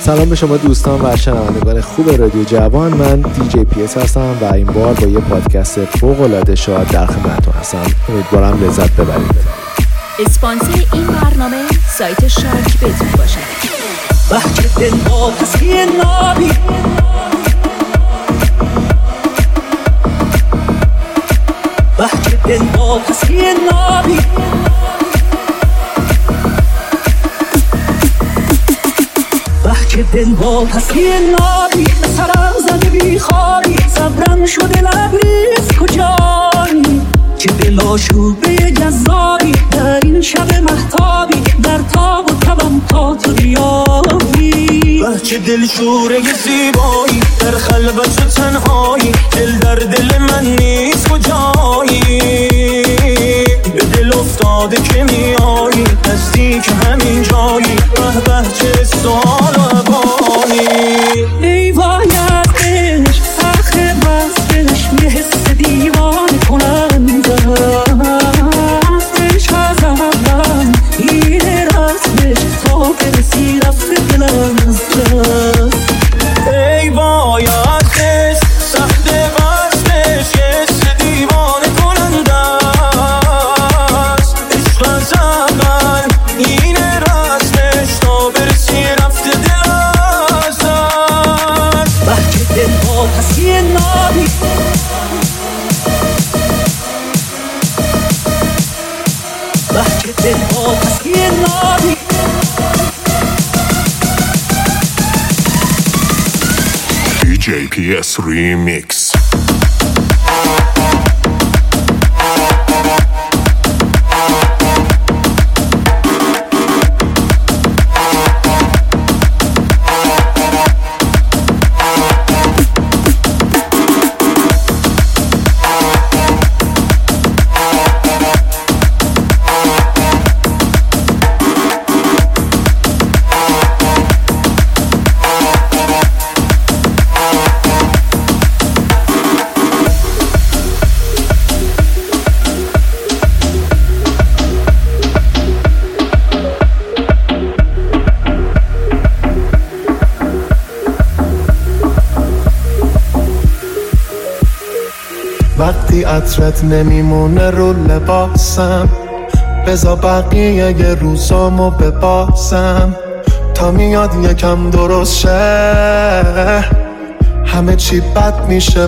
سلام به شما دوستان و شنوندگان خوب رادیو جوان. من دیجی پی اس هستم و این بار با یه پادکست فوق‌العاده شاد در خدمتتون هستم. امیدوارم لذت ببرید. اسپانسر این برنامه سایت شارک بتون باشد. بحچه دل آتسی نابی بحچه دل آتسی نابی بحچه دل آتسی نابی سرم زده بی خوابی صبرم شده لبریز کجایی که دل آشوبه جذابی در این شب مهتابی در تاب و تبم تا تو بیابی بچه دل شوره زیبایی در خلوت و تنهایی دل در دل من نیست کجایی به دل افتاده که میایی نزدیک همین جایی به چه سال و عبانی ای وای از عشق آخه بستش یه حس دیوانه کننده عشق از اولم این رسمش تا برسی رفته دلم از دست ای وای از عشق سخت بستش یه حس دیوانه کننده است عشق از اول این رسمش تا برسی رفته دلم از دست بحچه دل آتسی نابی بحچه دل آتسی نابی DJPS Remix. وقتی عطرت نمیمونه رو لباسم بذار بقیه یه روزامو بباسم تا میاد یکم درست شه همه چی بد میشه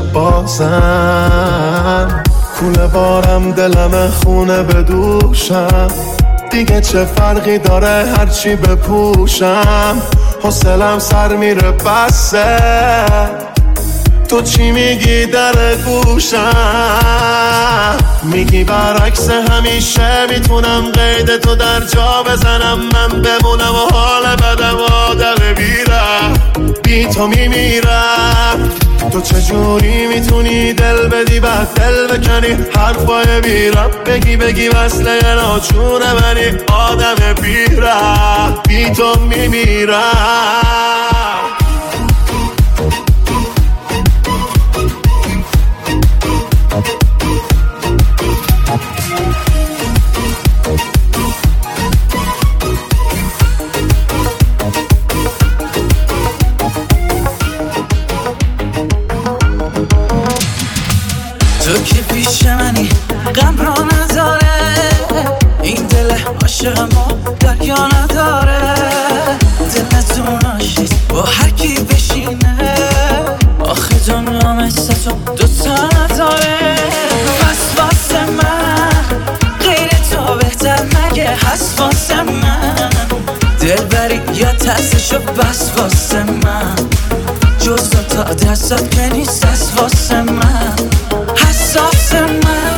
بازم کوله بارم دلم خونه بدوشم دیگه چه فرقی داره هرچی بپوشم حوصلم سر میره بسه تو چی میگی در گوشم میگی برعکس همیشه میتونم قید تو در جا بزنم من بمونم و حال بدم آدم بیرم بی تو میمیرم تو چجوری میتونی دل بدی بعد دل بکنی حرفای بیرم بگی وصله ناچونه منی آدم بیرم بی تو میمیرم تو که پیش منی غم را نداره این دل عاشقمو دریا نداره دل از اون عاشق با هر کی بشینه آخه دنیا مثل تو دوتا نداره بس واسه من غیر تو بهتر مگه هست واسه من دل بری یا ترسشو بس واسه من جز تا دستات که نیست از واسه من حساس من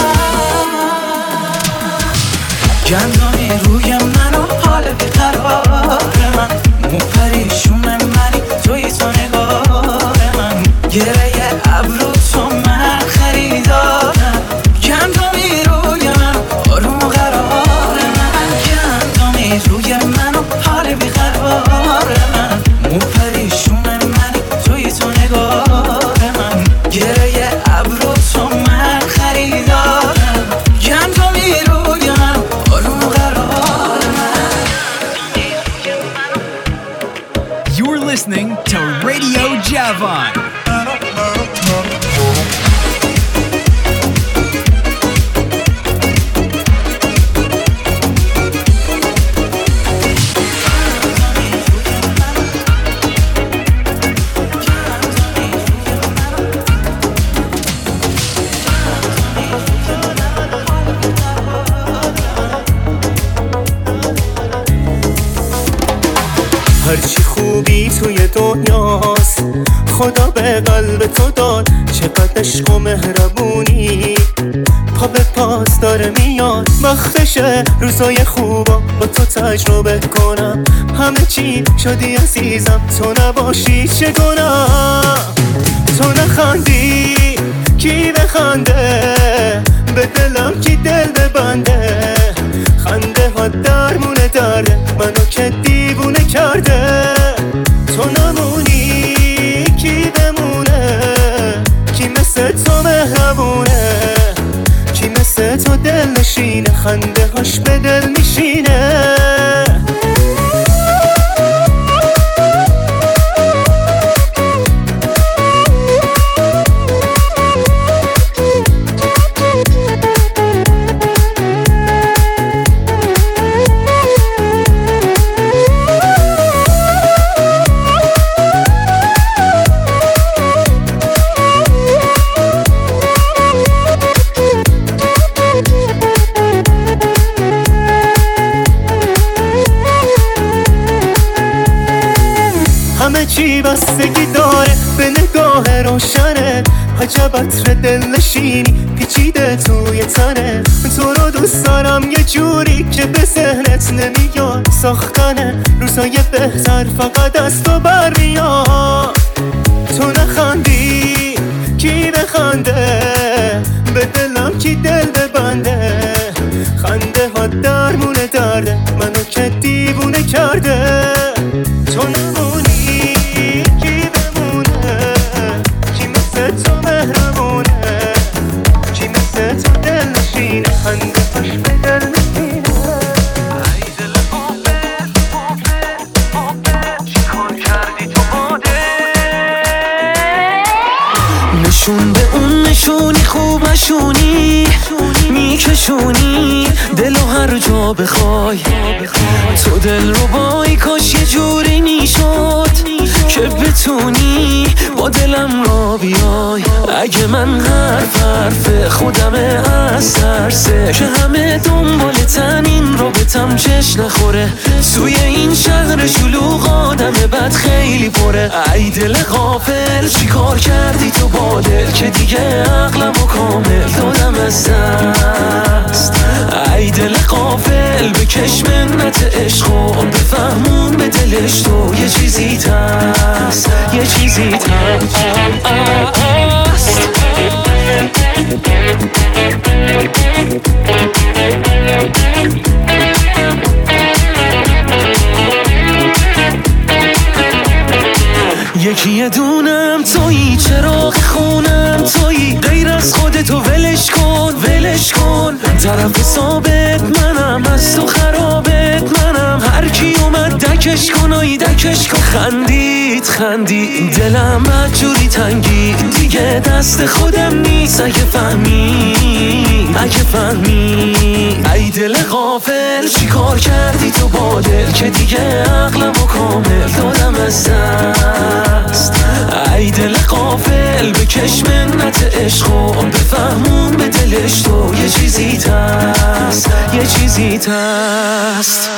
گندمی روی من و حال بیقرار من مو پریشون منی توی تو نگار من گره ابرو تو من خریدارم گندمی روی من آروم و قرار من گندمی روی من و حال بیقرار من مو پریشون منی توی تو نگار من گره ابرو تو من خریدارم گندمی روی من آروم و قرار listening to Radio Javan. هرچی خوبی توی دنیاست خدا به قلب تو داد، چقدر عشق و مهربونی. پا به پاس داره میاد، وقتشه روزای خوبا با تو تجربه کنم. همه چی شدی عزیزم، تو نباشی چه گناه. تو نخندی کی بخنده، به دلم کی دل ببنده. خنده ها درمون درده، منو که دیوونه کرده. تو نمونی کی بمونه، کی مثل تو مهربونه، کی مثل تو دل نشینه، خنده هاش به دل میشینه. همه چی بستگی داره به نگاه روشنه، عجب عطر دل نشینی پیچیده توی تنه. تو رو دوست دارم یه جوری که به ذهنت نمیاد، ساختن روزای بهتر فقط از تو برمیاد. تو نخندی کی بخنده، به دلم کی دل ببنده. خنده ها درمون درده، منو که دیوونه کرده. تو نمونی کی بمونه، کی مثل تو مهربونه، کی مثل تو دل نشینه، خنده هاش به دل نشینه. ای دل آبه چی کار کردی تو باده. نشون به اون نشونی خوب نشونی، میکشونی دلو هر جا بخوای. تو دل رو بای کاش یه جوری میشد که بتونی با دلم را بیای. اگه من حرف خودمه از ترسه که همه دنبالتن، این رابطم چش نخوره. توی این شهر شلوغ آدم بد خیلی پره. ای دل غافل چی کار کردی تو با دل که دیگه عقلمو کامل دادم از دست. ای دل غافل بکش منت عشقو، بفهمون به دلش تو یه چیزی هست، یه چیزی هست. یکی یه دونم تویی، چراغ خونم تویی، غیر از خودتو ولش کن ولش کن. طرف ثابت منم، از تو خرابت منم. هر کی اومد دکش کن آی دکش کن. خندید دلم بدجوری تنگید، دیگه دست خودم نیست. اگه فهمی ای دل غافل چی کار کردی تو با دل که دیگه عقلمو کامل دادم از دست. ای دل غافل بکش منت عشقو، بفهمون به دلش تو یه چیزی هست، یه چیزی هست.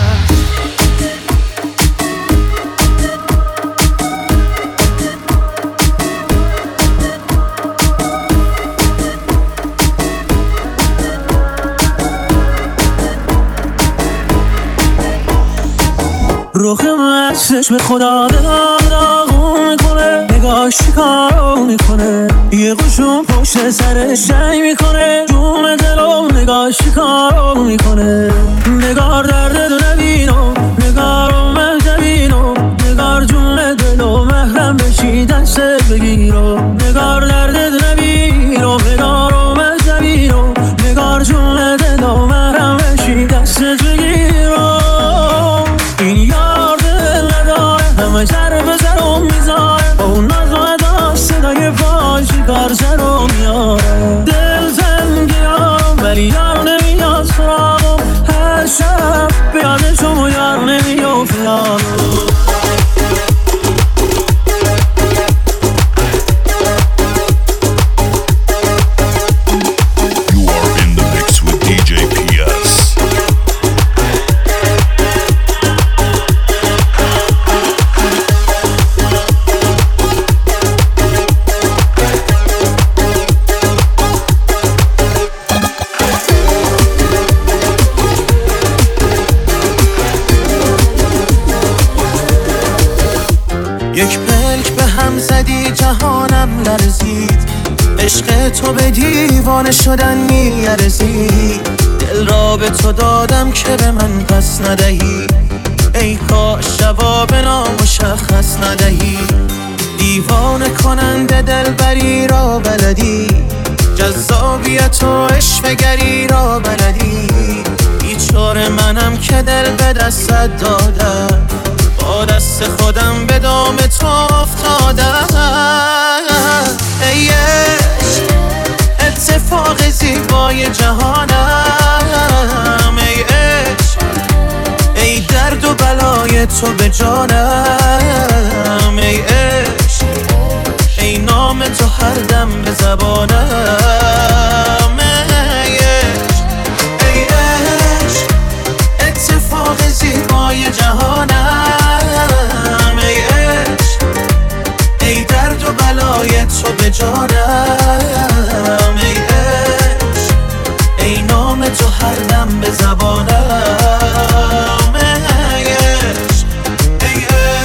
روخ مستش به خدا داغون میکنه، نگاهش چیکارو میکنه. یه قشون پشت سرش جنگ میکنه، جون دلم نگاهش چیکارو میکنه. نگار دردتو نبینم، نگارم مهجبینم، نگار جون دلو محرم بشی دستت بگیرم. نگار دردتو نبینم، نگارم مهجبینم، نگار جون دلو محرم بشی دستت بگیرم. این یار دل نداره، همه جرب یک پلک به هم زدی جهانم لرزید، عشق تو به دیوانه شدن میارزید. دل را به تو دادم که به من پس ندهی، ای کاش جواب نامشخص ندهی. دیوانه کننده دلبری را بلدی، جذابیت و عشقگری را بلدی. بیچاره منم که دل به دستت دادم، با دست خودم به دام تو افتادم. ای عشق اتفاق زیبای جهانم، ای عشق ای درد و بلای تو به جانم. ای عشق ای نام تو هر دم به زبانم. ای عشق ای عشق اتفاق زیبای جهانم، ای عشق ای درد و بلای تو به جانم. ای عشق ای نام تو هر دم به زبانم. ای عشق ای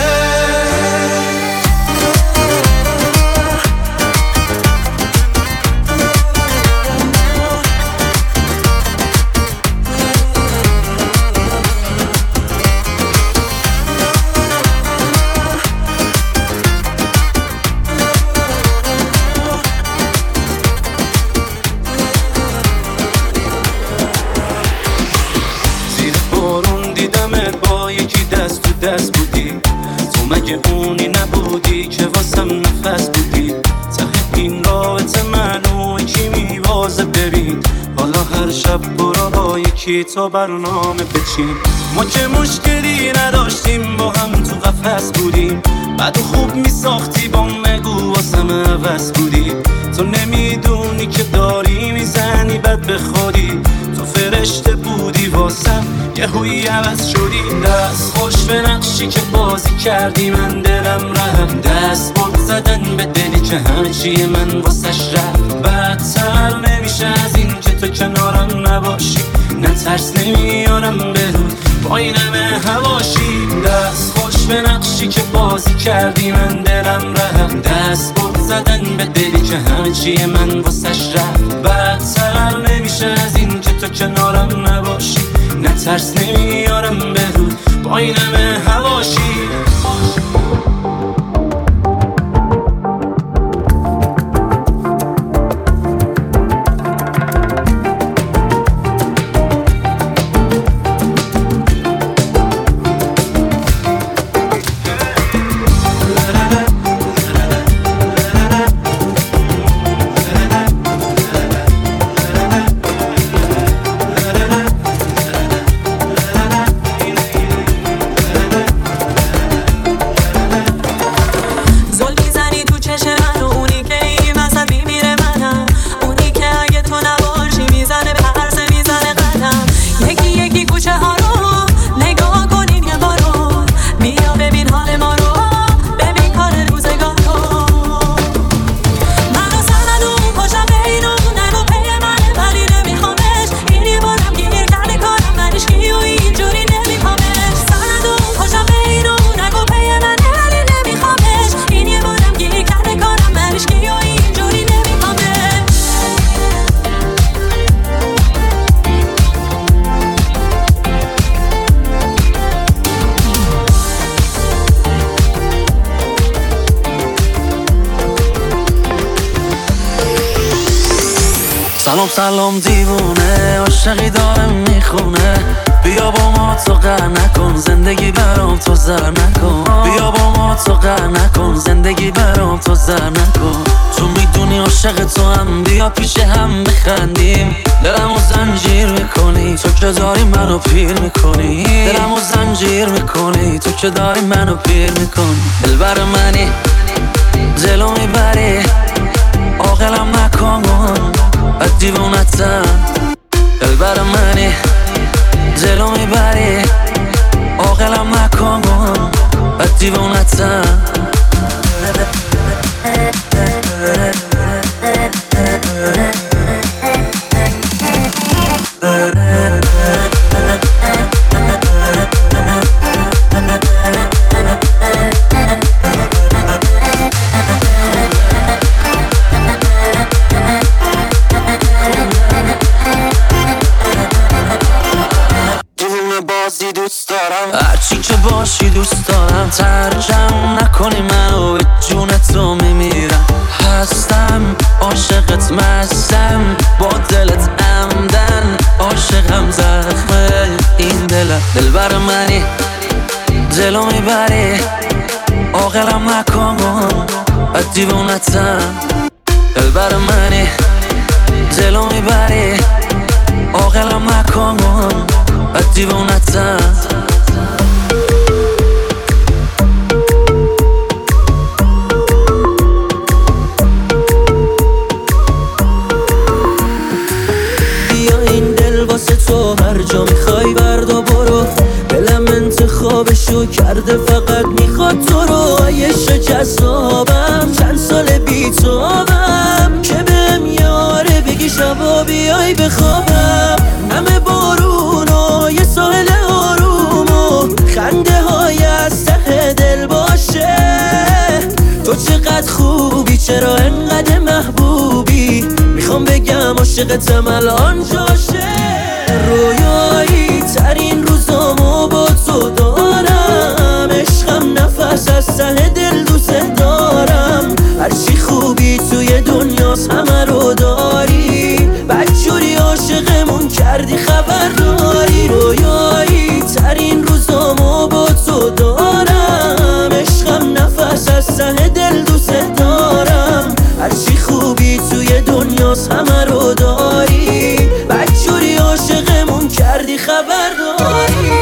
دست بودی تو، مگه اونی نبودی که واسم نفس بودی؟ ته این رابطه منو کی میوازه ببین، حالا هر شب برو با یکی تو برنامه بچین. ما که مشکلی نداشتیم با هم تو قفس بودیم، بعد خوب میساختی با مگو واسم عوض بودی. تو نمیدونی که داری میزنی بد به خودی، تو فرشته بودی واسم یه هوی عوض شدی. دست خوش به نقشی که بازی کردی من دلم رفت، دست بود زدن به دلی که همه چیه من واسش رفت. بدتر نمیشه از این که تو کنارم نباشی، نه ترس نمیارم برود با این همه هواشی. دست خوش به نقشی که بازی کردی من دلم رفت، دست بود زدن به دلی که همه چیه من واسش رفت. بدتر نمیشه از این که تو کنارم نباشی، نه ترس نمیارم برود با این همه هواشی. سلام سلام دیوونه، عاشقی داره میخونه. بیا با ما تو قهر نکن، زندگی برام تو زر نکن. بیا با ما تو قهر نکن، زندگی برام تو زر نکن. تو میدونی عاشق تو هم، بیا پیش هم بخندیم. دلمو زنجیر میکنی تو که داری منو پیر میکنی. دلمو زنجیر میکنی تو که داری منو پیر میکنی. دلبر منی دلو میبری، عاقلم نکن بد دیوونتم. دلبر منی دلو میبری، عاقلم نکن بد دیوونتم. هرچی که باشی دوست دارم، ترجم نکنی منو به جون تو میمیرم. هستم عاشقت، مستم با دلت عمدن، عاشقم زخمه این دلبر منی، دلو میبری عاقلم نکن بد دیوونتم. دلبر منی دلو میبری عاقلم نکن بد دیوونتم. بیا این دل واسه تو هر جا میخوای بردا برو، دلم انتخابشو کرده فقط میخواد تو رو. عیش جذابم چند سال بیتابم که بهم یاره بگی شبا بیای بخوابم. همه بارون و یه ساحل آروم و خنده های از ته دل باشه. تو چقدر خوبی، چرا انقدر محبوبی، میخوام بگم عاشقتم الان جاشه. رویایی ترین روزامو با تو دارم، عشقم نفس از ته دل دوست دارم. هرچی خوبی توی دنیاست همه رو داری، بدجوری عاشقمون کردی خبر داری. رویایی ترین روزامو با تو دارم، عشقم نفس از ته دل دوست دارم. هرچی خوبی توی دنیاست همه رو داری، بدجوری عاشقمون کردی خبر داری.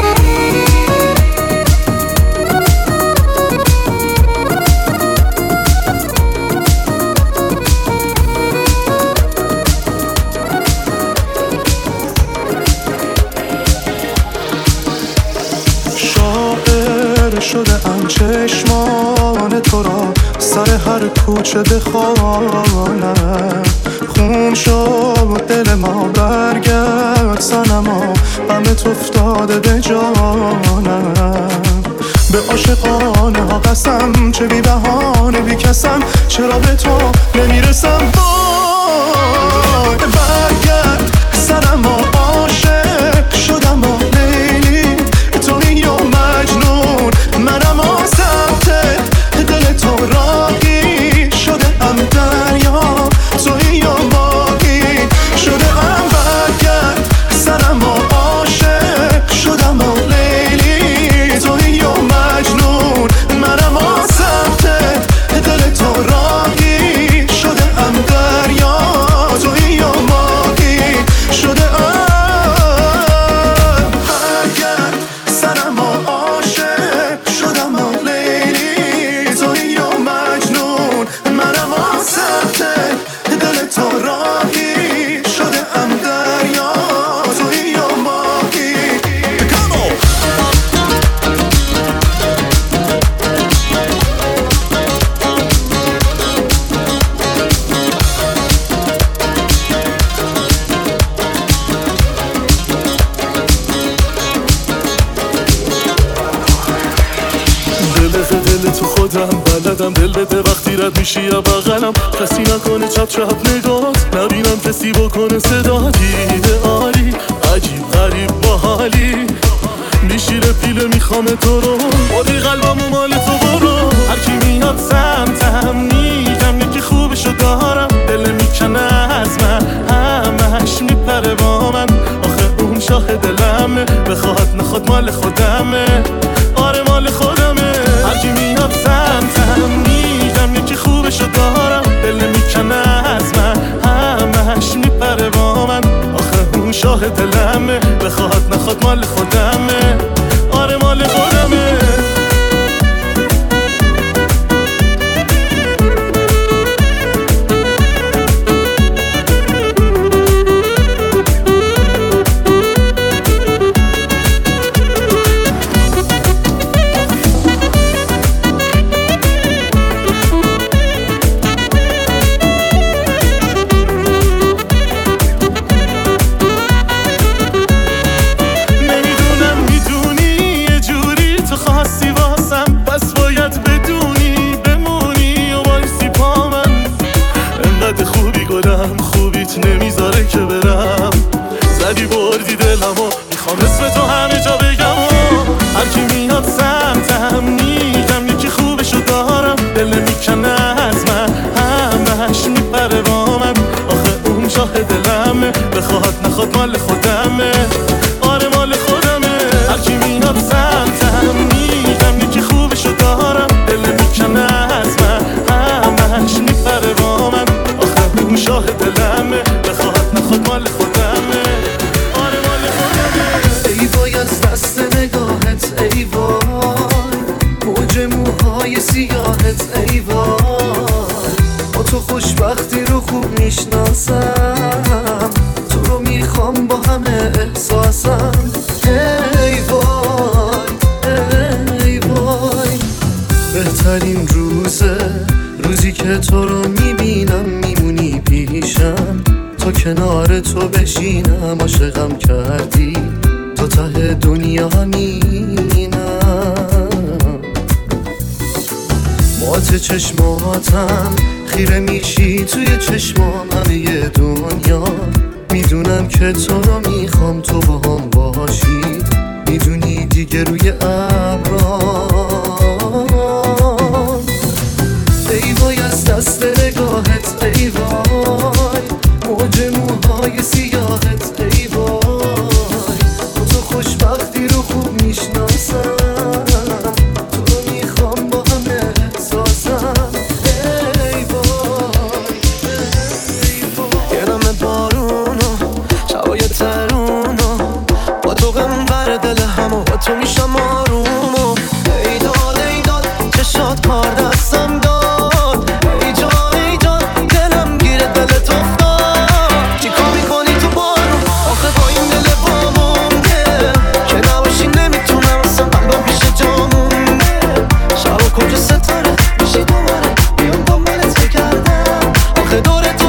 شاعر شده ام چشمان تو را سر هر کوچه بخوانم. خون شد دل ما برگرد صنما، غمت افتاده به جانم. به عاشقانه ها قسم، چه بی بهانه بی کسم، چرا به تو نمیرسم. برگرد صنما، عاشق شدم و لیلی، توی یا مجنون منم آسمتت. دل تو راهی شده ام دریا، توی یا ماهی شده ام. برگرد صنما، عاشق شدم و لیلی، توی یا مجنون منم آسمتت. دل تو راهی شده ام دریا، توی یا ماهی شده ام. برگرد صنما، عاشق شدم و لیلی، توی یا مجنون منم آسمتت. دل تو راهی شده ام دریا، توی یا ماهی. دل تو خودم بلدم، دل بده وقتی رد میشی یا بغلم. کسی نکنه چپ چپ نگات، نبینم کسی بکنه صدا. دیده عالی عجیب غریب با حالی، میشیره پیله میخوام تو رو، بودی قلبم و مال تو برو. هرکی میاد سمتم میگم یکی خوبشو دارم، دل میکنه از من همش میپره با من. آخه اون شاه دلمه، بخواد نخواد مال خودمه، آره مال خودمه. هرکی میاد سمتم میگم یکی خوبشو دارم، دل میکنه از من همش میپره با من. آخه اون شاه دلمه، بخواد نخواد مال خودمه، آره مال خودمه. سیاهت ای وای، با تو خوشبختی رو خوب میشناسم، تو رو میخوام با همه احساسم. ای وای ای وای، بهترین روزی که تو رو میبینم، میمونی پیشم، تا کنار تو بشینم. عاشقم کردی تا ته دنیا همینم، مات چشماتم خیره میشی توی چشمام همه دنیا. میدونم که تو رو میخوام، تو با هم باشی، میدونی دیگه روی ابرام. ای وای از دست نگاهت ای وای، موج موهای سیاهت ای وای، تو خوشبختی رو خوب میشناسم، تو رو میخوام با همه احساسم. ای وای ای وای، یه نم بارونو شبای ترونو، با تو غمبر دل همو، با تو میشم آرومو. ای داد چشات کار دستم داد، ای جان دلم گیره دلت افتاد. چی کار میکنی تو بارون آخه با این دل بامونده، که نباشی نمیتونم اصلا قلبم پیش جامونده. شب و کجا ستاره میشی دوباره، بیام دنبالت بگردم، آخه دور تو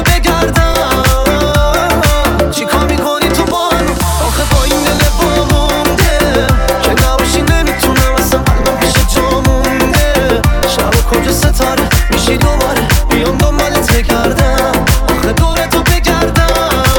بگردم. چی کار میکنی تو بارون آخه با این دل بامونده، که نباشی نمیتونم اصلا قلبم پیش جامونده. شب و کجا ستاره میشی دوباره، بیام دنبالت بگردم، آخه دور تو بگردم.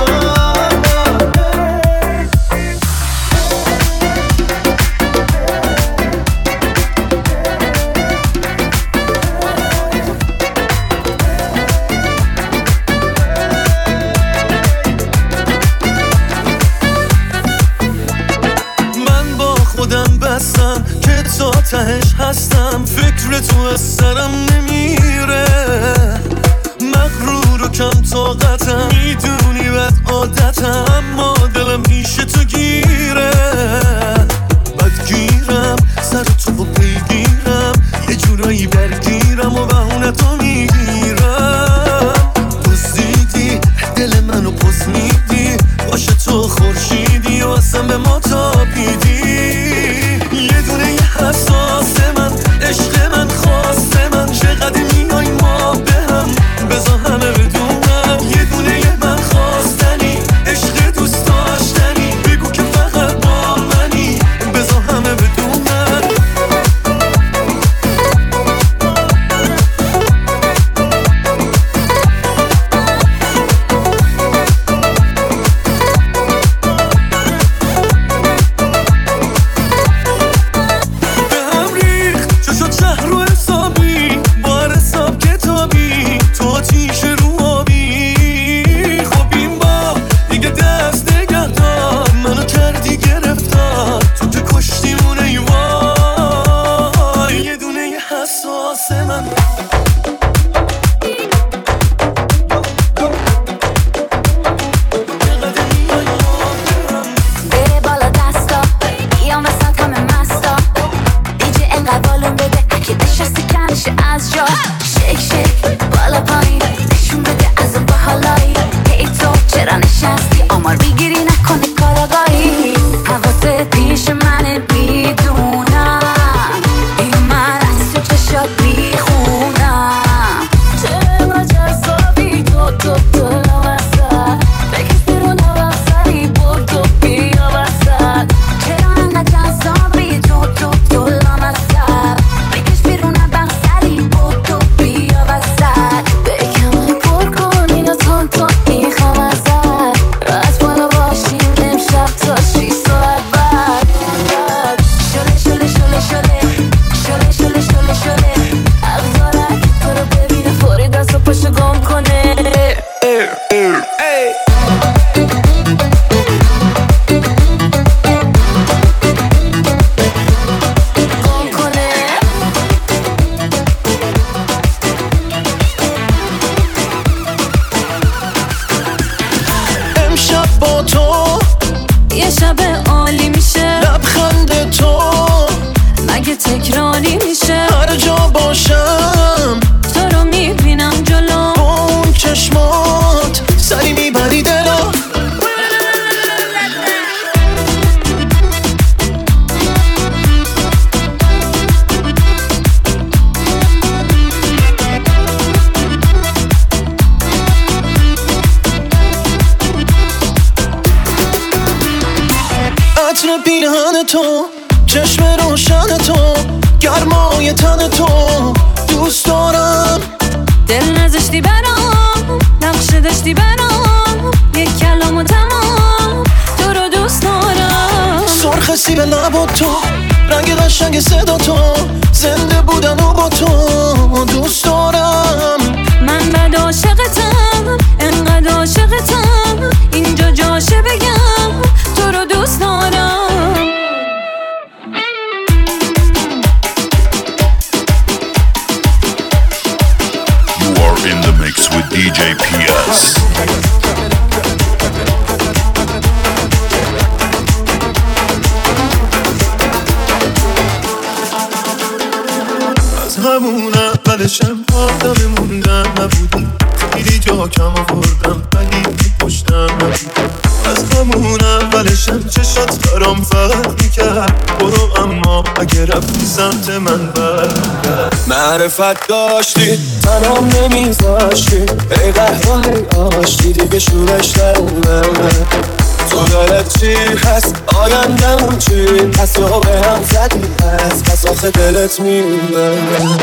من با خودم بستم که تا تهش هستم، فکر تو از سرم نمیره، مغرور و کم طاقتم، میدونی بد عادتم، اما دلم پیش تو گیره. بدگیرم سر تو رو پیگیرم، یه جورایی برگیرم و بهونه تو میگیرم. دزدیدی دل منو پس میدی، باشه تو خورشیدی و اصلا به ما تابیدی. یه دونه یه حساس من، عشق من، خواست من، چقدر میای ما به هم، بذار همه بدونم. یه دونه یه من خواستنی، عشق دوست داشتنی، بگو که فقط با منی، بذار همه بدونم. روی تن تو دوست دارم. دل نذاشتی برام، نقشه داشتی برام، یک کلام و تمام تو رو دوست دارم. سرخ سیب لبات تو، رنگ قشنگ صدا تو، زنده بودن و با تو دوست دارم. من بد عاشقتم، انقدر عاشقتم، اینجا جاشه بگم تو رو دوست دارم. You are in the mix with DJ PS. همون اولشم آدم موندن نبودی، خیلی جا کم آوردم ولی پشتم نبودی. از همون اولشم چشات برام فرق میکرد، برو اما اگه رفتی سمت من برگرد. معرفت داشتی تنام نمیذاشتی، ای قهوه ای آشتی دیگه شورش نمونه. تو دلت چی هست آیندمون چی پس یا به هم زدی هست پس آخه دلت میمونه.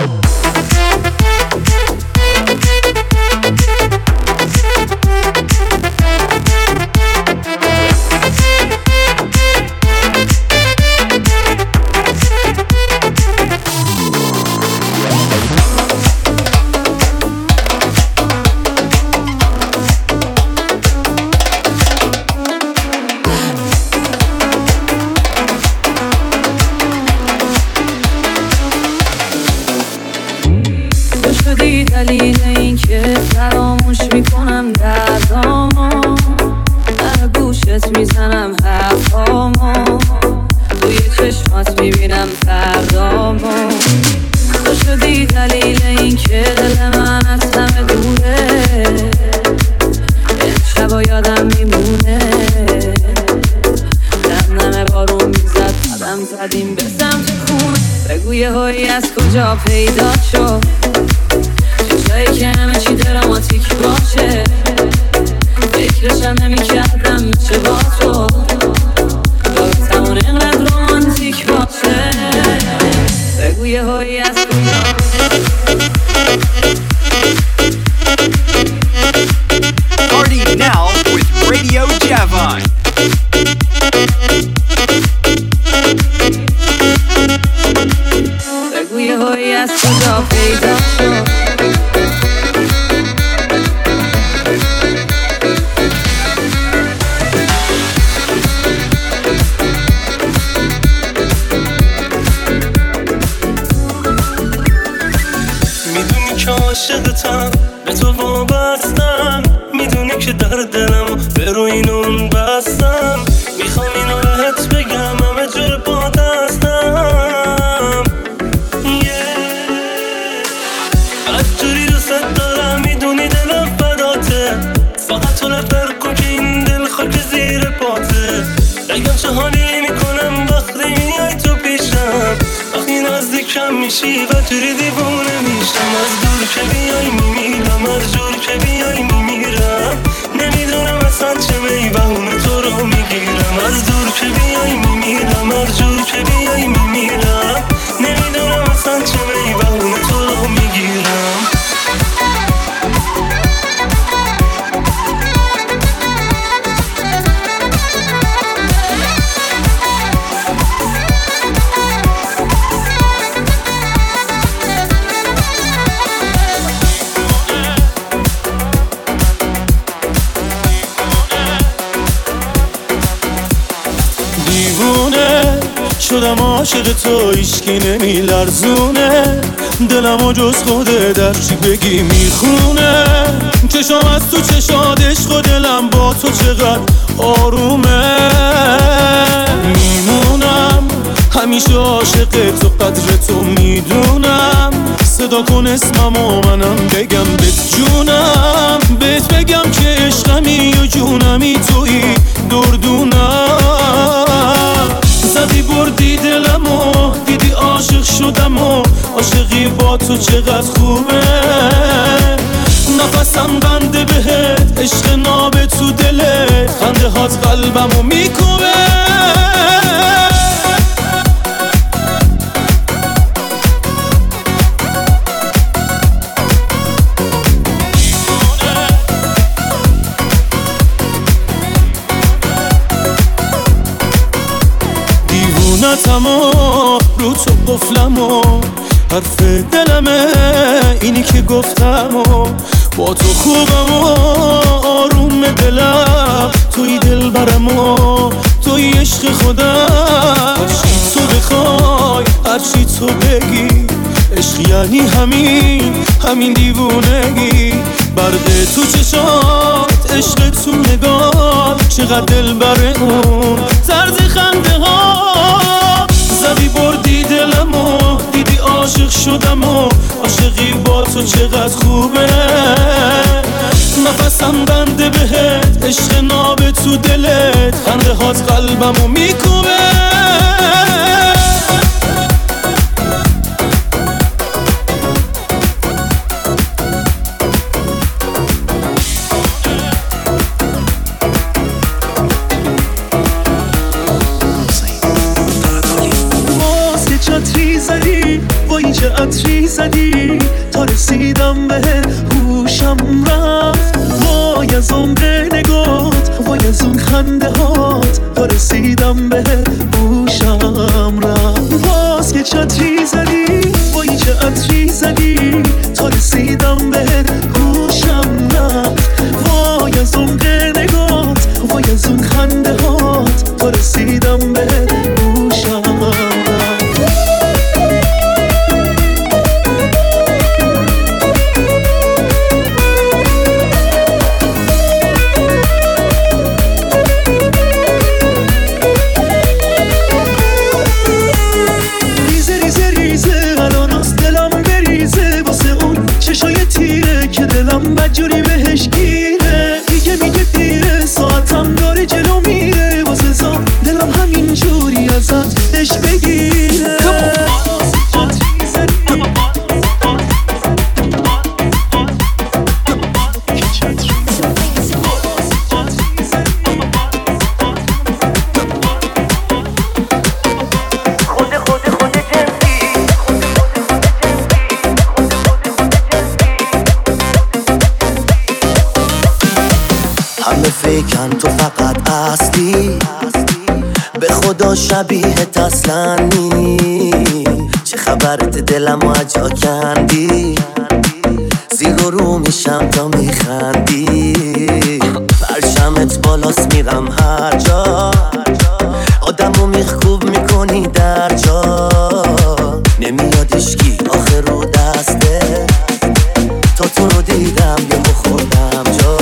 دلیل این که فراموش میکنم دردامو، در گوشت میزنم حرفامو، توی چشمات میبینم فردامو. تو شدی دلیل این که دل من از همه دوره، امشبا یادم میمونه. دم بارون میزد قدم زدیم به سمت خونه، بگو یه هایی از کجا پیدا شد، جایی که همه چی دراماتیک باشه. فکرشم نمی کردم میشه با تو داستمون اینقدر رومانتیک باشه. بگو یه هایی از کجا. Party now with Radio Javon. بگو یه هایی از کجا پیدا شد. عاشقتم به تو وابستم، میدونی که در دلم به روی اینون بستم. میخوام اینو بهت بگم همه جور با دستم. از جوری دوست دارم میدونی دلم فداته، فقط تو نفر کن که این دل خاک زیر پاته. نگم چه حالی میکنم وقتی میای تو پیشم، وقتی نزدیکم میشی و جوری دیوونه میشم. از دور که بیای میمیرم، از جور که بیای میمیرم. نمیدونم اصلا چه میبهونه تو رو میگیرم. از دور که بیای میمیرم، از جور که بیای میمیرم. نمیدونم اصلا چه میبهونه تو رو میگیرم. شدم عاشق تو، هیچکی نمیلرزونه دلمو جز خوده، در چی بگی میخونه. چشام از تو چشاد عشق و دلم با تو چقدر آرومه. میمونم همیشه عاشق تو، قدر تو میدونم. صدا کن اسممو منم بگم بهت جونم، بهت بگم که عشقمی و جونمی تویی دردونم. زدی بردی دلمو، دیدی عاشق شدم و عاشقی با تو چقدر خوبه. نفسم بنده بهت، عشق ناب تو دلت، خنده هات قلبمو میکوبه. قفلم و حرف دلمه اینی که گفتم و با تو خوبم و آروم دلم توی دل برم و توی عشق خودم هرچی تو بخوای هرچی تو بگی عشق یعنی همین دیوونگی برده تو چشات عشق تو نگاه چقدر دل بره اون طرز خنده ها زدی بردی دلمو دیدی عاشق شدم و عاشقی با تو چقدر خوبه نفسم بنده بهت عشق ناب تو دلت خنده هات قلبمو میکوبه وای چه عطری زدی تا رسیدم به هوشم رفت وای از عمق نگات وای از اون خنده هات تا رسیدم به هوشم رفت باز که چه عطری زدی وای چه عطری زدی تا رسیدم به هوشم رفت وای از عمق نگات وای از اون خنده هات تا رسیدم به هوشم رفت بدجوری بهش گیره دیگه میگه دیره ساعتم داره جلو میره واسه زام دلم همین جوری ازت عشق بگیره فکرم تو فقط اصلی به خدا شبیهت اصلا نی چه خبرت دلم و اجا کندی زیر و رو میشم تا میخندی پرشمت بالاست میرم هر جا آدمو میخکوب میکنی در جا نمیاد اشکی آخر رو دسته تا تو رو دیدم یه مخوردم جا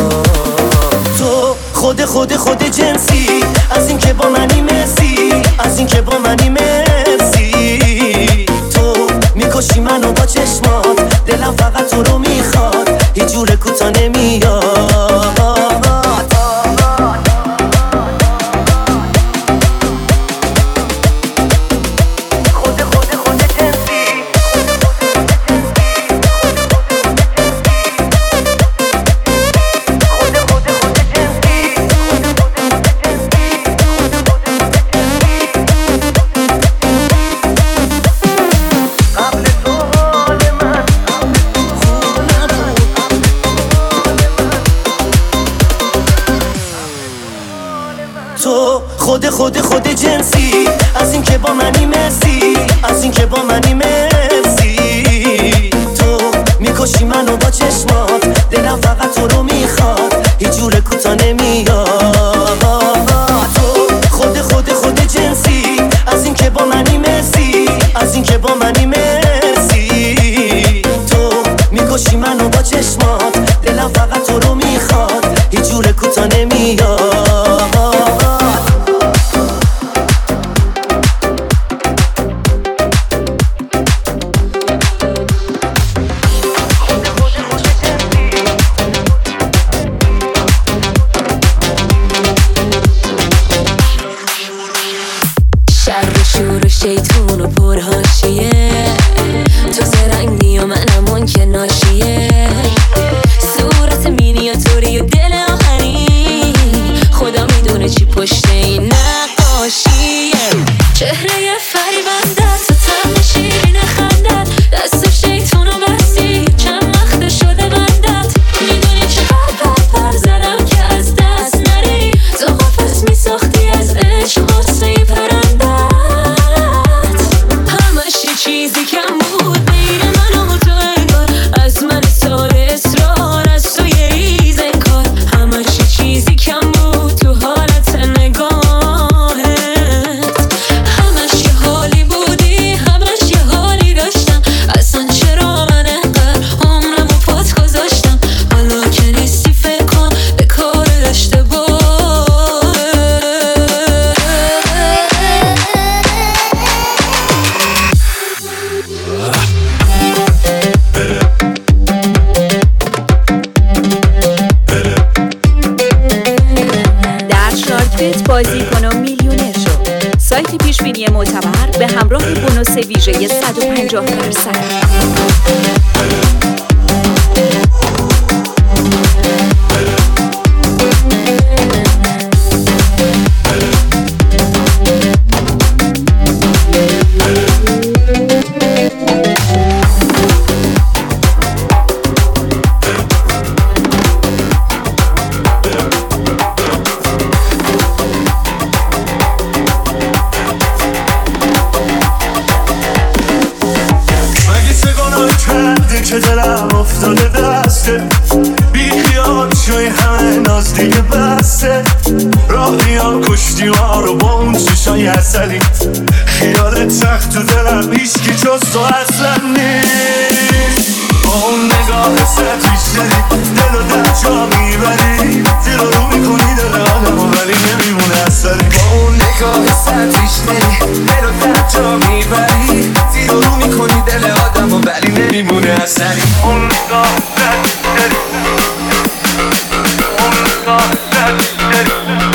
خود جنسی از این که با منی مرسی از این که با منی مرسی تو میکشی منو با چشمات دلم فقط تو رو میخواد هیچ جور کوتا نمیاد خود جنسی از این که با منی مرسی از این که با منی مرسی تو میکشی منو با چشمات دلم فقط تو رو میخواد هیچ جور کوتا نمیاد تو خود جنسی از این که با منی مرسی از این که با منی مرسی تو میکشی منو با چشمات دلم فقط تو رو میخواد هیچ جور کوتا نمیاد شیطون و پرهاشیه چیزی کم بود بین من و تو انگار از من سال اصرار از تو یه ریز انکار همش یه چیزی کم بود تو حالت نگاهت همش یه حالی بودی همش یه حالی داشتم اصلا چرا من انقدر عمرم و پات گذاشتم حالا که نیستی فکر کن به کار اشتباه بازی کن و میلیونر شو. سایت پیشبینی معتبر به همراه بونوس ویژه 150%. که دلم افتاده دسته بی خیال شوی همه ناز دیگه بسته راهیان کشتی ما رو با اون چشای عسلی خیال تخت تو دلم هیچکی جز تو اصلا نیست با اون نگاه سطحیش داری دل و در جا میبری زیر رو میکنی دل آدم و ولی نمیمونه اثری با اون نگاه سطحیش داری دل و در جا میبری زیر رو میکنی دل آدم و ولی نمیمونه اثری اون نگاه سطحیش داری اون نگاه سطحیش داری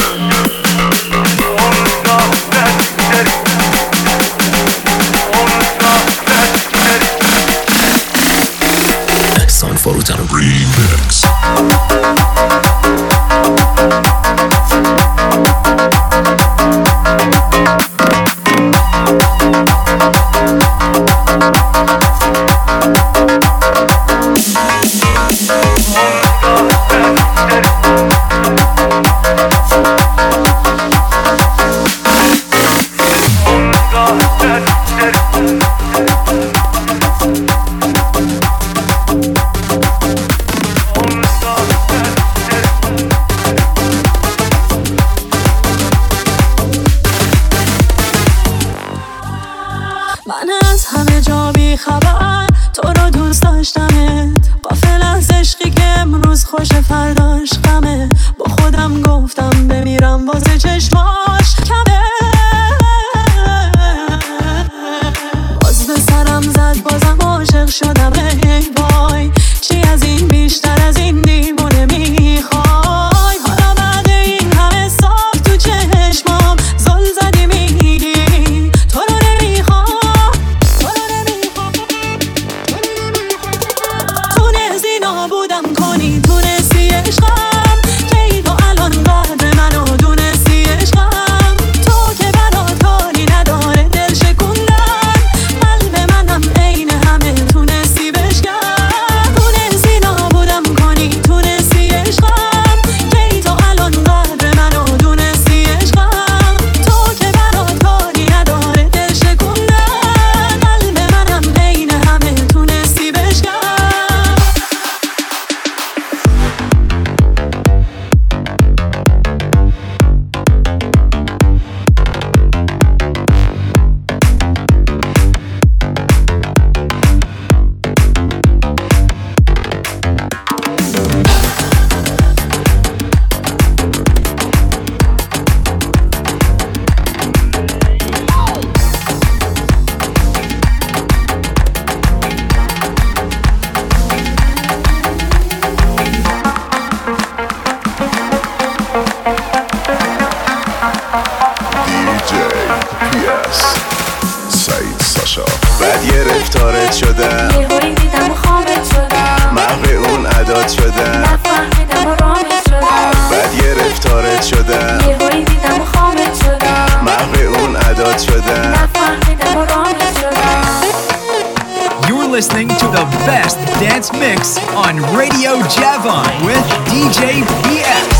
اون نگاه سطحیش داری اون نگاه سطحیش داری Exxon Forutan Remix. من از همه جا بی خبر تو رو دوست داشتمت غافل از عشقی که امروز خوش فرداش غمه با خودم گفتم بمیرم واسه چشماش کمه باز به سرم زد بازم عاشق شدم ای وای چی از این بیشتر از این دیوونه میخوای حالا بعد این همه سال تو چشمام زل زدی میگی تو رو نمیخوام تونستی نابودم کنی تونستی عشقم کی تو الان قدر منو دونستی عشقم تو که برات کاری نداره دل شکوندن قلب منم عین همه تونستی بشکن تونستی نابودم کنی تونستی عشقم کی تو الان قدر منو دونستی عشقم تو که برات کاری نداره دل شکوندن قلب منم عین همه تونستی بشکن بعد گرفتارت شدم یهویی دیدم و خوابت شدم محو اون عدات شدم نفهمیدم و رامت شدم بعد گرفتارت شدم یهویی دیدم و خوابت شدم محو اون عدات شدم نفهمیدم و رامت شدم You're listening to the best dance mix on Radio Javon with DJ PS.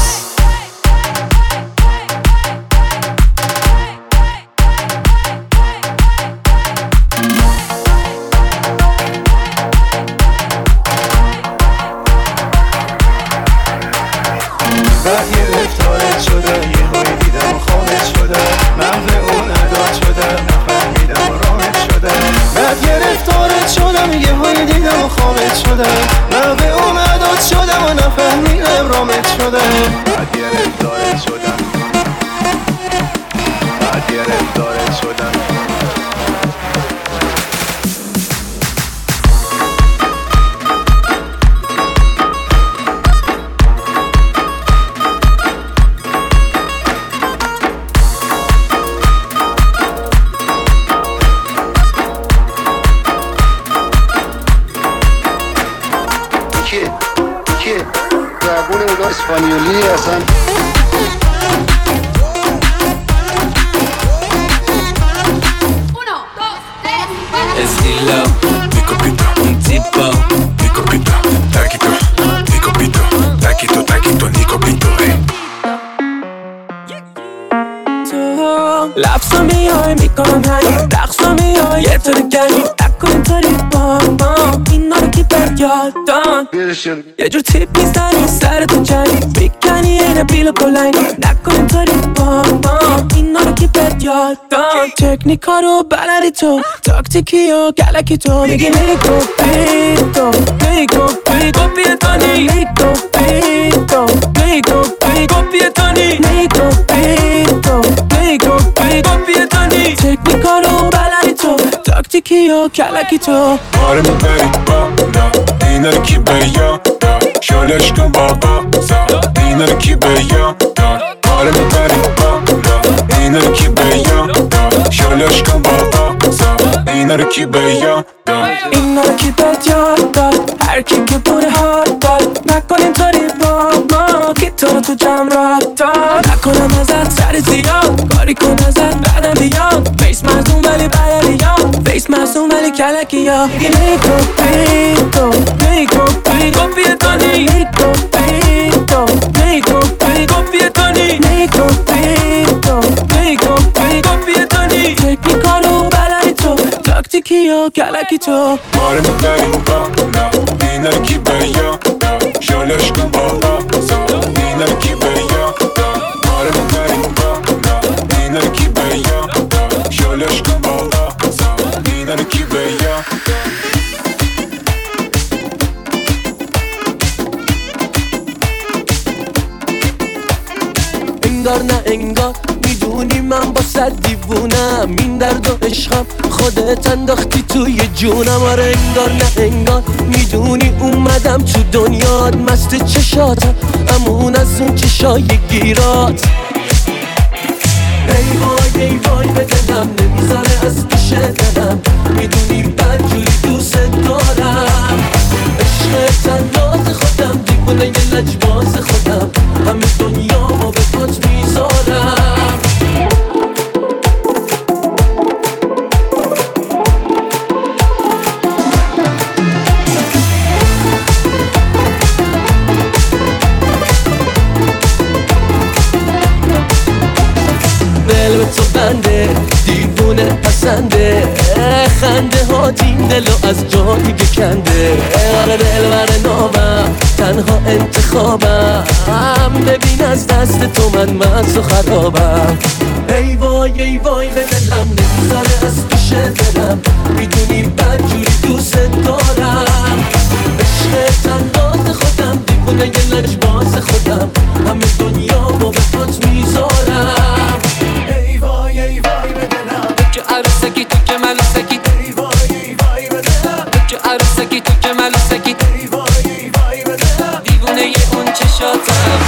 شده من به اون عدد شدم و نفهمیدم رامت شده بعد گرفتارت شدم بعد گرفتارت شدم اسپانیولی اصلا estilo, mi copito, un tipo, mi copito, taquito, mi copito, taquito, taquito, mi copito, لفظا میای میکنم هنی رقصا میای یه طور گنی نکن اینطوری با اینا رو کی بر یادان یه جور تیپ میزنی سرتو جنی بیکنی اینه بیل و کلنی نکن اینطوری با اینا رو کی بر یادان تکنیکا رو بلدی تو تاکتیکی و گلکی تو میگی نیکو بیتو نیکو بیتو بیتانی نیکو بیتو نیکو بیتو بیتانی نیکو بیتو نیکو بیتو بیتانی تکنیکا رو بلدی تو تاکتیکی و گلکی تو آره میبری بالا اینا رو کی بری یادار شالش کن بابا زد اینا رو کی بری یادار آره میبری بالا اینا رو کی بری یادار شالش کن بابا زد اینا رو کی بری یادار اینا رو کی بری یادار هر کی که بوده هات دار نکن اینطوری با ما کی تو رو تو جمع را دار نکنم ازت سر زیاد کاری کن ازت بعدم بیاد فیس مزون ولی بعد بیاد فیس مزون ولی کلکی یا نیکو بیتو نیکو بیتو بیتانی نیکو بیتو نیکو بیتو بیتانی نیکو بیتو نیکو بیتو بیتانی تکنیکا رو بلدی تو تاکتیکی و کلکی تو آره میبری بالا اینا رو کی بری یادار شالش کن بابا زد اینا رو کی بری یادار آره میبری بالا اینا رو کی بری یادار شالش کن بابا زد اینا رو کی بری یادار انگار نه انگار میدونی من با صد دیوونم این درد و عشقم خودت انداختی توی جونم آره انگار نه انگار میدونی اومدم تو دنیات مست چشاتم امون از اون چشای گیرات ای وای ای وای به دلم نمیذاره از پیش دلم میدونی بدجوری دوست دارم عشق تنات خودم دیوونه یه لجباز خودم همه دنیا ما به پات میذارم دل به تو بنده دیوونه پسنده خنده ها این دلو از جا دیگه کنده آره دل بر نامم تنها انتخابم ببین از دست تو من مست و خرابم ای وای به دلم نمیذاره از پیش دلم میدونی بدجوری دوست دارم عشق تنات خودم دیوونه یه لجباز خودم همه دنیا با به پات میذارم ای وای به دلم که عروسکی تو که ملوسکی ای وای به دلم که عروسکی تو که ملوسکی ای وای به دلم دیوونه یه اون چشاتم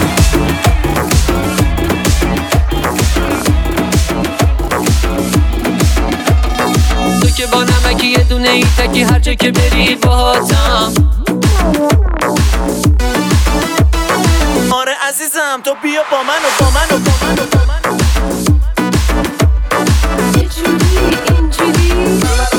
تو که با نمکی یه دونه ای تکی هر جا که بری باهاتم آره عزیزم تو بیا با من و با من و با من و با من یه جوری اینجوری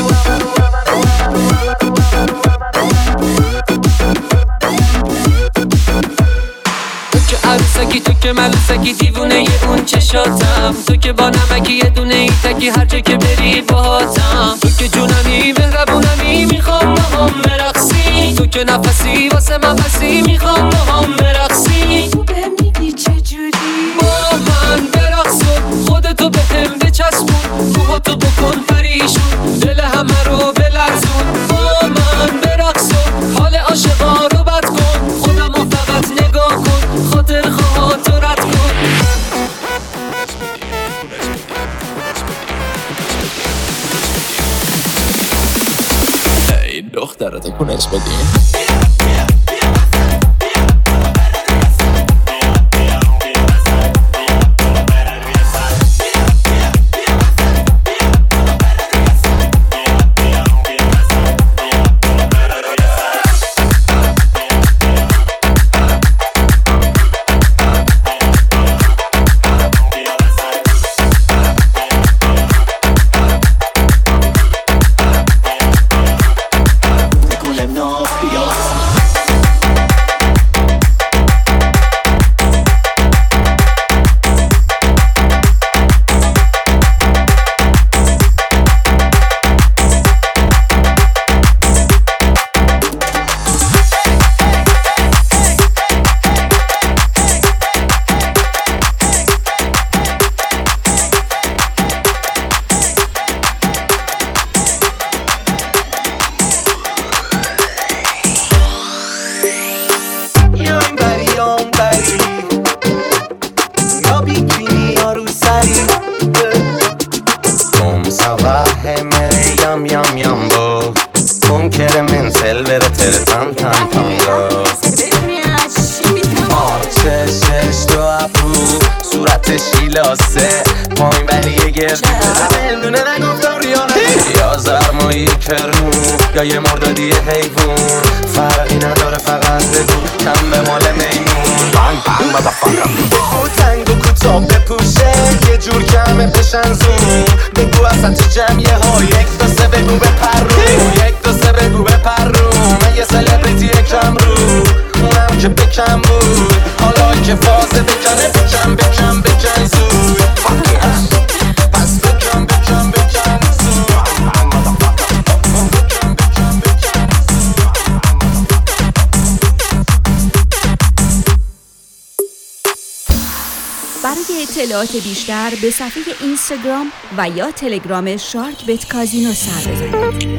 تو که عروسکی تو که ملوسکی دیوونه ی اون چشاتم تو که با نمکی یه دونه ای تکی هر جا که بری باهاتم تو که جونمی مهربونمی میخوام با هم برقصی تو که نفسی واسه من بسی میخوام با هم برقصی تو بهم میگی چجوری با من برقص خودتو بهم بچسبون روحاتو بکن پریشون دل همه رو بلرزون با من برقص حال دختره تکونش بدین. یا یه مردادی حیوون فرقی نداره فقط بگو کم به مال میمون او تنگ و کوتاه بپوشه یه جور کمه بشن زون بگو اصلا تو جمعیه ها یک دو سه بگو بپرون یک دو سه بگو بپرون من یه سلبریتی کم رو اونم که بکم بود حالا که فازه بکنه بکن بکن بکن زود پس بکن بکن بکن زود برای اطلاعات بیشتر به صفحه اینستاگرام و یا تلگرام شارک بت کازینو سر بزنید.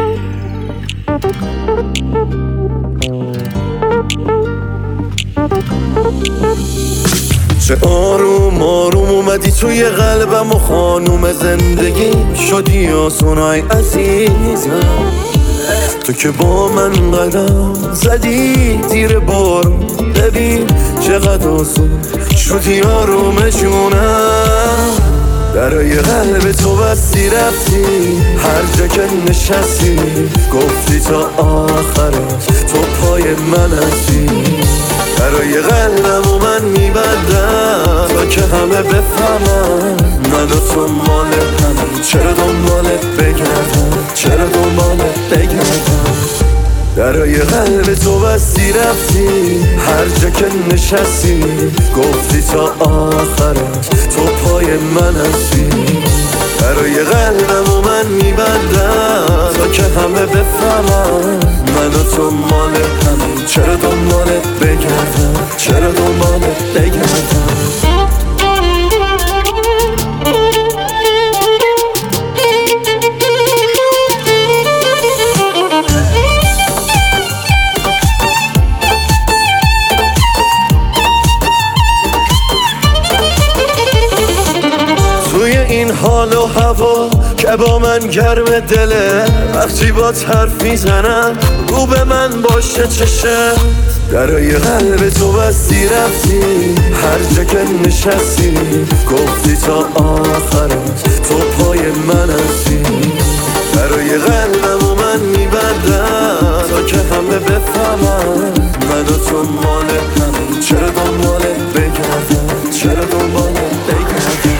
چه آروم آروم اومدی توی قلبم و خانوم زندگی شدی آسونای عزیزم تو که با من قدم زدی زیر بارون ببین چقدر آسون شدی آروم جونم درای قلب تو بستی رفتی هر جا که نشستی گفتی تا آخرت تو پای من هستی درای قلبم و من میبندم تا که همه بفهمن من و تو مال هم چرا دنبالت بگردم چرا دنبالت بگردم درای قلب تو بستی رفتی هر جا که نشستی گفتی تا آخرت تو پای من هستی درای قلبم و من میبندم تا که همه بفهمن من و تو مال هم چرا دنبالت بگردم چرا دنبالت بگردم این حال و هوا که با من گرم دله وقتی با حرف میزنم رو به من باشه چشه درای قلب تو بستی رفتی هر جا که نشستی گفتی تا آخرت تو پای من هستی درای قلبم و من میبندم تا که همه بفهمن من و تو مال هم چرا دنبالت بگردم چرا دنبالت بگردم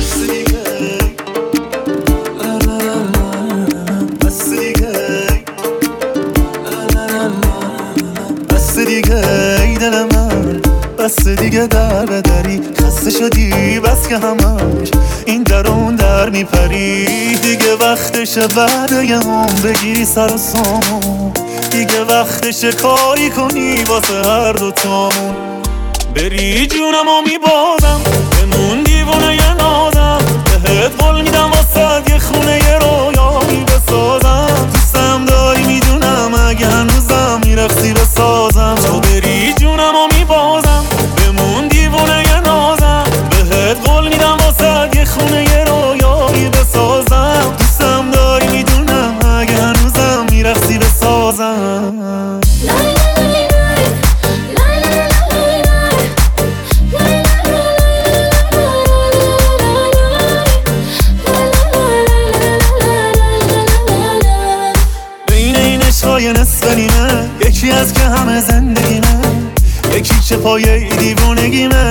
بس دیگه در بدری خسته شدی بس که همش این در اون در میپری دیگه وقتشه بعد یه هم بگیری سر و سامون دیگه وقتشه کاری کنی واسه هر دوتامون بری جونم و میبازم بمون دیوانه یه نازم بهت قول میدم واسه یه خونه یه رویایی بسازم دوستم داری میدونم اگه هنوزم میرخصی بسازم تو بری جونم و میبازم بمون دیوانه یه نازم بهت قول میدم واسه یه خونه یه رویایی بسازم دوستم داری میدونم اگه هنوزم میرخصی بسازم روزهای نصف نیمه، یکی از که همه زندگیمه، یکی چه پایه دیوونگیمه.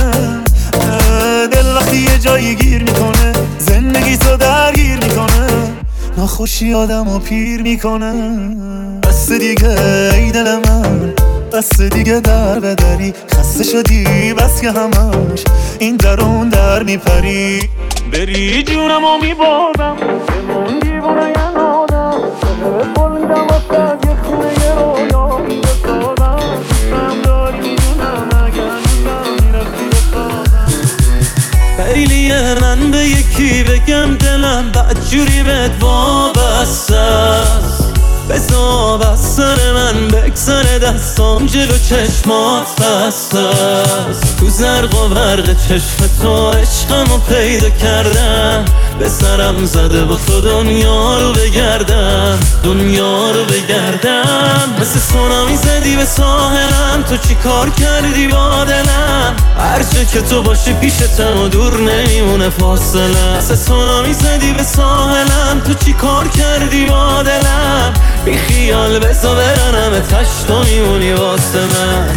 دل وقتی یه جایی گیر میکنه، زندگی تو درگیر میکنه، ناخوشی آدمو پیر میکنه. بس دیگه ای دل من، بس دیگه در بدری، خسته شدی بس که همش این درون در میپری. بری جونمو میبردم بمون دیوونه یه نادم، بهت بلیدم وقت یه خونه یه رویا بسازم. دوستم داری میدونم اگر نیستم میرفتی بسازم. خیلیه من به یکی بگم دلم بدجوری بهت وابسته است، بذار از سر من بگذره دستام جلو چشمات بسته است. تو زرق و برق چشم تو عشقمو پیدا کردم، به سرم زده با تو دنیا رو بگردم، دنیا رو بگردم. مثل سونامی زدی به ساحلم، تو چی کار کردی با دلم؟ هر جا که تو باشی پیشتم و دور نمیمونه فاصله. مثل سونامی زدی به ساحلم، تو چی کار کردی با دلم؟ بی خیال بزا برنم تشت و میمونی واسه من.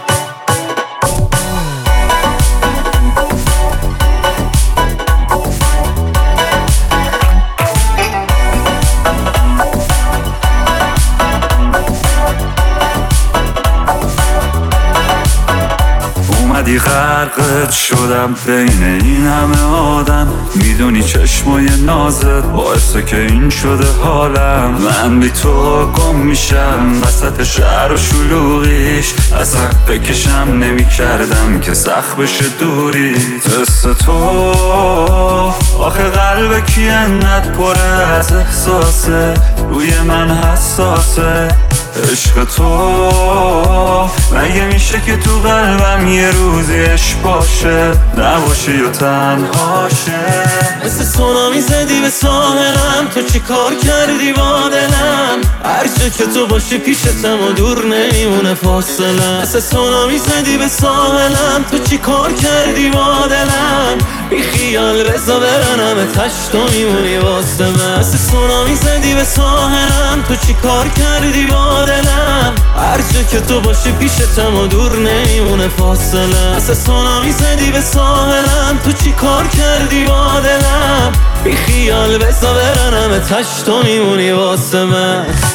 اومدی غرقت شدم بین این همه آدم، میدونی چشمای نازت باعثه که این شده حالم. من بی تو گم میشم وسط شهر و شلوغیش، اصلا بکشم نمی کردم که سخت بشه دوری. دست تو آخه قلب کی انقدر پره از احساسه، روی من حساسه. عشق تو مگه میشه که تو قلبم یه روزی عشق باشه، نباشه یا تنهاشه. مثل سونامی زدی به ساحلم، تو چی کار کردی با دلم؟ هر جا که تو باشی پیشتم و دور نمیمونه فاصله. مثل سونامی زدی به ساحلم، تو چی کار کردی با دلم؟ بی خیال بزا برنم تشت و میمونی واسه من. مثل سونامی زدی به ساحلم، تو چی کار کردی با دلم؟ هر جا که تو باشی پیشتم و دور نمیمونه فاصله. مثل سونامی زدی به ساحلم، تو چی کار کردی با دلم؟ بی خیال بزا برنم تشت و میمونی واسه من.